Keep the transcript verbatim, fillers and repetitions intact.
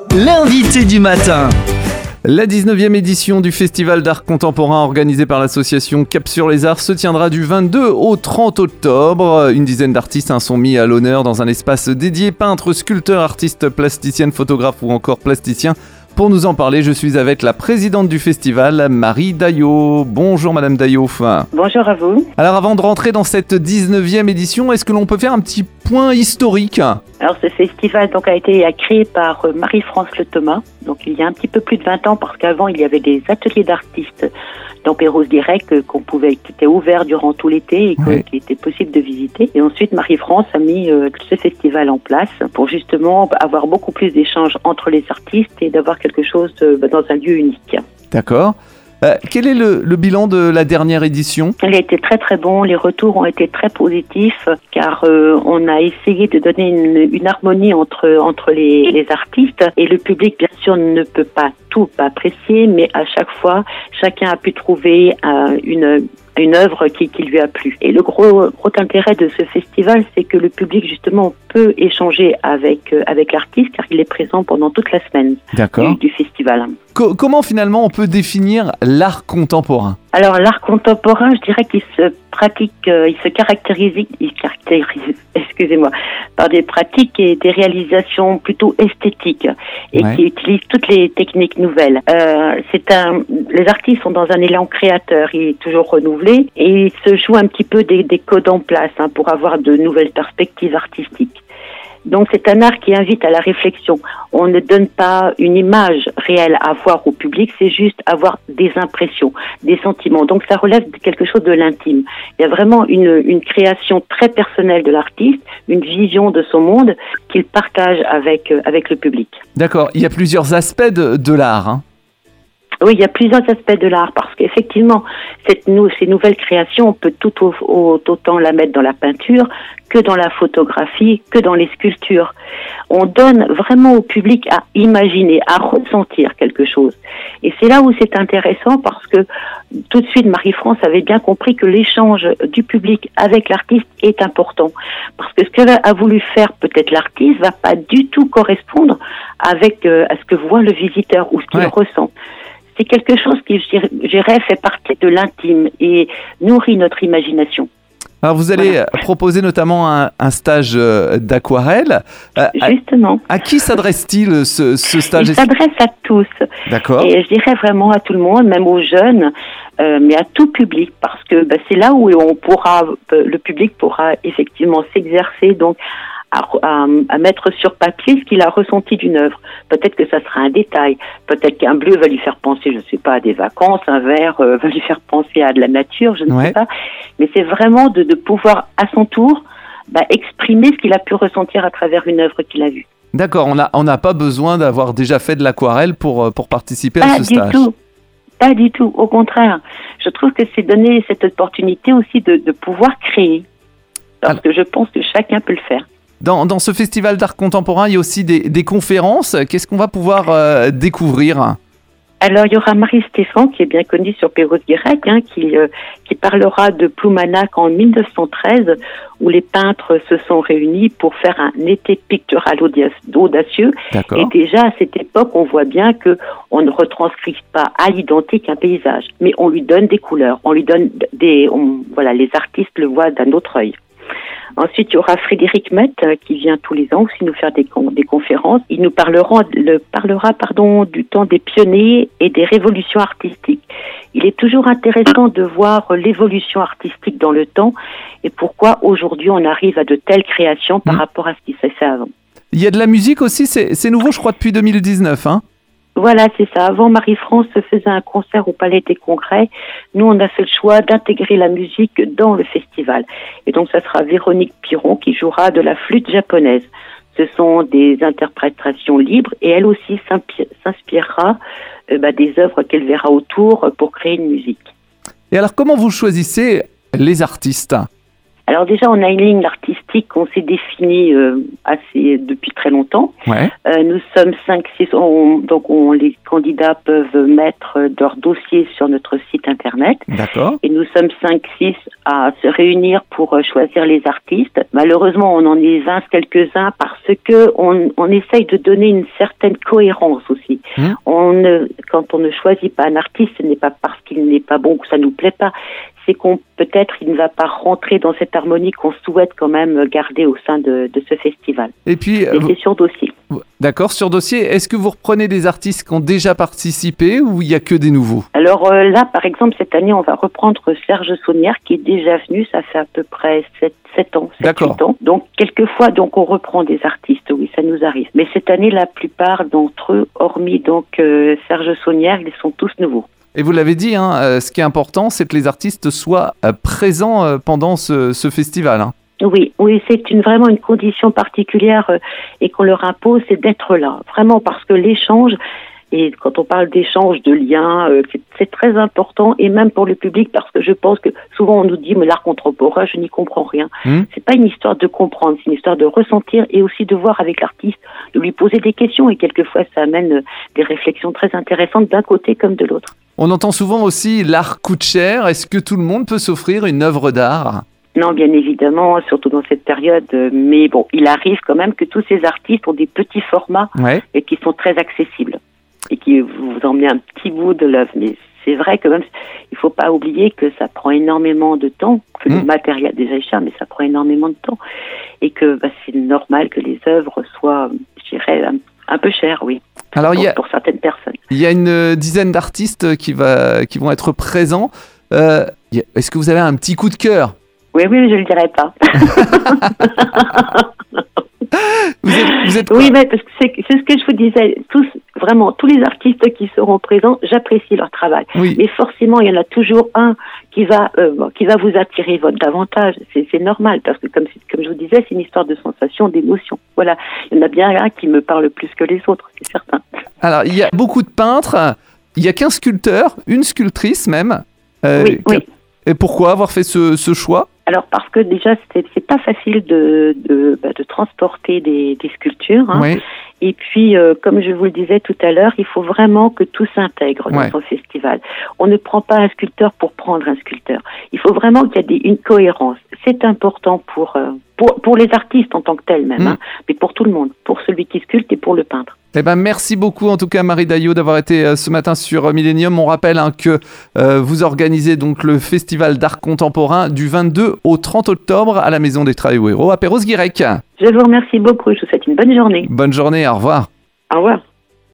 l'invité du matin. La dix-neuvième édition du Festival d'art contemporain organisé par l'association Cap sur les Arts se tiendra du vingt-deux au trente octobre. Une dizaine d'artistes hein, sont mis à l'honneur dans un espace dédié, peintres, sculpteurs, artistes, plasticiennes, photographes ou encore plasticiens. Pour nous en parler, je suis avec la présidente du festival, Marie Daillot. Bonjour Madame Daillot. Bonjour à vous. Alors avant de rentrer dans cette dix-neuvième édition, est-ce que l'on peut faire un petit point historique ? Alors ce festival donc, a été créé par Marie-France Le Thomas, donc il y a un petit peu plus de vingt ans, parce qu'avant il y avait des ateliers d'artistes dans Perros-Guirec qu'on pouvait, qui étaient ouverts durant tout l'été et que, oui. qui était possible de visiter. Et ensuite Marie-France a mis euh, ce festival en place pour justement avoir beaucoup plus d'échanges entre les artistes et d'avoir quelque chose de, dans un lieu unique. D'accord. Euh, quel est le, le bilan de la dernière édition ? Elle a été très très bon, les retours ont été très positifs car euh, on a essayé de donner une, une harmonie entre, entre les, les artistes et le public bien sûr ne peut pas tout apprécier, mais à chaque fois chacun a pu trouver euh, une une œuvre qui, qui lui a plu. Et le gros, gros intérêt de ce festival, c'est que le public, justement, peut échanger avec, euh, avec l'artiste, car il est présent pendant toute la semaine du, du festival. Co- comment, finalement, on peut définir l'art contemporain ? Alors, l'art contemporain, je dirais qu'il se pratique, euh, il se caractérise, il caractérise, excusez-moi, par des pratiques et des réalisations plutôt esthétiques et ouais. qui utilisent toutes les techniques nouvelles. Euh, c'est un, les artistes sont dans un élan créateur, il est toujours renouvelé et il se joue un petit peu des, des codes en place hein, pour avoir de nouvelles perspectives artistiques. Donc c'est un art qui invite à la réflexion. On ne donne pas une image réelle à voir au public, c'est juste avoir des impressions, des sentiments. Donc ça relève de quelque chose de l'intime. Il y a vraiment une, une création très personnelle de l'artiste, une vision de son monde qu'il partage avec, avec le public. D'accord, il y a plusieurs aspects de, de l'art, hein. Oui, il y a plusieurs aspects de l'art parce qu'effectivement, cette nou- ces nouvelles créations, on peut tout au- au- autant la mettre dans la peinture que dans la photographie, que dans les sculptures. On donne vraiment au public à imaginer, à ressentir quelque chose. Et c'est là où c'est intéressant parce que tout de suite, Marie-France avait bien compris que l'échange du public avec l'artiste est important. Parce que ce qu'a voulu faire peut-être l'artiste va pas du tout correspondre avec euh, à ce que voit le visiteur ou ce qu'il ouais. ressent. C'est quelque chose qui, je dirais, fait partie de l'intime et nourrit notre imagination. Alors, vous allez voilà. proposer notamment un, un stage d'aquarelle. Justement. À, à qui s'adresse-t-il ce, ce stage ? Il s'adresse à tous. D'accord. Et je dirais vraiment à tout le monde, même aux jeunes, euh, mais à tout public, parce que bah, c'est là où on pourra, le public pourra effectivement s'exercer, donc À, à, à mettre sur papier ce qu'il a ressenti d'une œuvre. Peut-être que ça sera un détail, peut-être qu'un bleu va lui faire penser, je ne sais pas, à des vacances, un vert euh, va lui faire penser à de la nature, je ne ouais. sais pas. Mais c'est vraiment de, de pouvoir, à son tour, bah, exprimer ce qu'il a pu ressentir à travers une œuvre qu'il a vue. D'accord, on n'a on n'a pas besoin d'avoir déjà fait de l'aquarelle pour, pour participer pas à ce stage. Pas du tout. Pas du tout, au contraire. Je trouve que c'est donner cette opportunité aussi de, de pouvoir créer. Parce Alors... que je pense que chacun peut le faire. Dans, dans ce festival d'art contemporain, il y a aussi des, des conférences. Qu'est-ce qu'on va pouvoir euh, découvrir ? Alors, il y aura Marie Stéphane, qui est bien connue sur Perros-Guirec, hein, qui, euh, qui parlera de Ploumanac en mille neuf cent treize, où les peintres se sont réunis pour faire un été pictural audacieux. D'accord. Et déjà, à cette époque, on voit bien que on ne retranscrit pas à l'identique un paysage, mais on lui donne des couleurs, on lui donne des... On, voilà, les artistes le voient d'un autre œil. Ensuite, il y aura Frédéric Mett euh, qui vient tous les ans aussi nous faire des, con- des conférences. Il nous parlera, le, parlera pardon, du temps des pionniers et des révolutions artistiques. Il est toujours intéressant de voir l'évolution artistique dans le temps et pourquoi aujourd'hui on arrive à de telles créations par mmh. rapport à ce qui s'est fait avant. Il y a de la musique aussi, c'est, c'est nouveau je crois depuis deux mille dix-neuf, hein ? Voilà, c'est ça. Avant, Marie-France faisait un concert au Palais des Congrès. Nous, on a fait le choix d'intégrer la musique dans le festival. Et donc, ça sera Véronique Piron qui jouera de la flûte japonaise. Ce sont des interprétations libres et elle aussi s'inspirera euh, bah, des œuvres qu'elle verra autour pour créer une musique. Et alors, comment vous choisissez les artistes ? Alors déjà, on a une ligne artistique qu'on s'est définie euh, assez depuis très longtemps. Ouais. Euh, nous sommes cinq, six, on, donc on, les candidats peuvent mettre leur dossier sur notre site internet. D'accord. Et nous sommes cinq, six à se réunir pour euh, choisir les artistes. Malheureusement, on en évince quelques-uns parce que on, on essaye de donner une certaine cohérence aussi. Mmh. On ne, quand on ne choisit pas un artiste, ce n'est pas parce qu'il n'est pas bon que ça nous plaît pas. C'est qu'on peut-être il ne va pas rentrer dans cette harmonie qu'on souhaite quand même garder au sein de, de ce festival. Et puis, Et c'est vous... sur dossier. D'accord, sur dossier. Est-ce que vous reprenez des artistes qui ont déjà participé ou il n'y a que des nouveaux? Alors euh, là, par exemple, cette année, on va reprendre Serge Saunière qui est déjà venu. Ça fait à peu près sept ans, sept, huit ans. Donc, quelquefois, donc, on reprend des artistes. Oui, ça nous arrive. Mais cette année, la plupart d'entre eux, hormis donc euh, Serge Saunière, ils sont tous nouveaux. Et vous l'avez dit, hein, euh, ce qui est important, c'est que les artistes soient euh, présents euh, pendant ce, ce festival. Hein. Oui, oui, c'est une, vraiment une condition particulière euh, et qu'on leur impose, c'est d'être là. Vraiment, parce que l'échange, et quand on parle d'échange, de liens, euh, c'est, c'est très important, et même pour le public, parce que je pense que souvent on nous dit, mais l'art contemporain, je n'y comprends rien. Mmh. C'est pas une histoire de comprendre, c'est une histoire de ressentir et aussi de voir avec l'artiste, de lui poser des questions, et quelquefois ça amène des réflexions très intéressantes d'un côté comme de l'autre. On entend souvent aussi l'art coûte cher. Est-ce que tout le monde peut s'offrir une œuvre d'art ? Non, bien évidemment, surtout dans cette période. Mais bon, il arrive quand même que tous ces artistes ont des petits formats ouais. et qui sont très accessibles et qui vous emmenez un petit bout de l'œuvre. Mais c'est vrai que même, il faut pas oublier que ça prend énormément de temps, que mmh. le matériel déjà est cher, mais ça prend énormément de temps et que bah, c'est normal que les œuvres soient, je dirais, un, un peu chères, oui. Alors, pour, il y a, pour certaines personnes. Il y a une dizaine d'artistes qui, va, qui vont être présents. Euh, a, est-ce que vous avez un petit coup de cœur ? Oui, oui, je ne le dirai pas. vous êtes, vous êtes oui, mais parce que c'est, c'est ce que je vous disais. Tous, vraiment, tous les artistes qui seront présents, j'apprécie leur travail. Oui. Mais forcément, il y en a toujours un qui va, euh, qui va vous attirer votre davantage. C'est, c'est normal, parce que comme, comme je vous disais, c'est une histoire de sensation, d'émotion. Voilà. Il y en a bien un qui me parle plus que les autres, c'est certain. Alors, il y a beaucoup de peintres, il y a qu'un sculpteur, une sculptrice même. Euh, oui, oui. Et pourquoi avoir fait ce, ce choix ? Alors parce que déjà c'est, c'est pas facile de de, bah, de transporter des, des sculptures. Hein. Oui. Et puis euh, comme je vous le disais tout à l'heure, il faut vraiment que tout s'intègre dans ouais. son festival. On ne prend pas un sculpteur pour prendre un sculpteur. Il faut vraiment qu'il y ait des, une cohérence. C'est important pour, euh, pour pour les artistes en tant que tels même, mmh. hein, mais pour tout le monde, pour celui qui sculpte et pour le peintre. Eh ben, merci beaucoup en tout cas Marie Daillot d'avoir été euh, ce matin sur Millennium. On rappelle hein, que euh, vous organisez donc le festival d'art contemporain du vingt-deux au trente octobre à la Maison des Travaux Héros à Perros-Guirec. Je vous remercie beaucoup, je vous souhaite une bonne journée. Bonne journée, au revoir. Au revoir.